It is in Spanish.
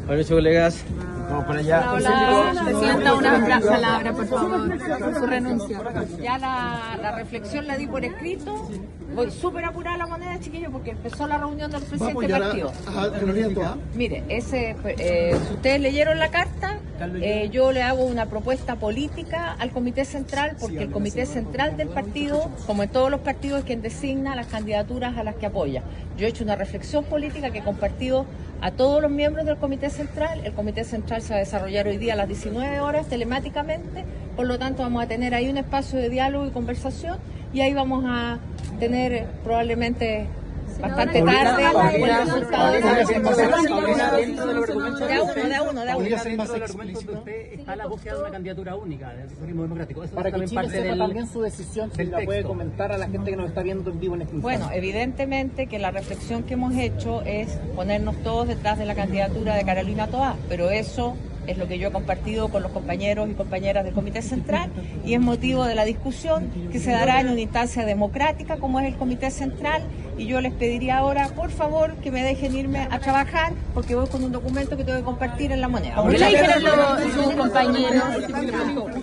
Buenas noches, colegas. Vamos para allá. Presidenta, una palabra, por favor, por su renuncia. Ya la reflexión la di por escrito. Voy súper apurada a La Moneda, chiquillos, porque empezó la reunión del presidente del partido. Mire, si ustedes leyeron la carta, yo le hago una propuesta política al Comité Central, porque el Comité Central del partido, como en todos los partidos, es quien designa las candidaturas a las que apoya. Yo he hecho una reflexión política que he compartido a todos los miembros del Comité Central. El Comité Central se va a desarrollar hoy día a las 19 horas telemáticamente, por lo tanto vamos a tener ahí un espacio de diálogo y conversación, y ahí vamos a tener probablemente bastante tarde el resultado de esa está la búsqueda de una candidatura única del socialismo democrático. Eso para que Chile sepa también su decisión, si la puede texto. comentar a la gente que nos está viendo en vivo en este instante. Bueno, evidentemente que la reflexión que hemos hecho es ponernos todos detrás de la candidatura de Carolina Toá, pero eso es lo que yo he compartido con los compañeros y compañeras del Comité Central, y es motivo de la discusión que se dará en una instancia democrática como es el Comité Central, y yo les pediría ahora, por favor, que me dejen irme a trabajar, porque voy con un documento que tengo que compartir en La Moneda. ¿Qué le dijeron sus compañeros?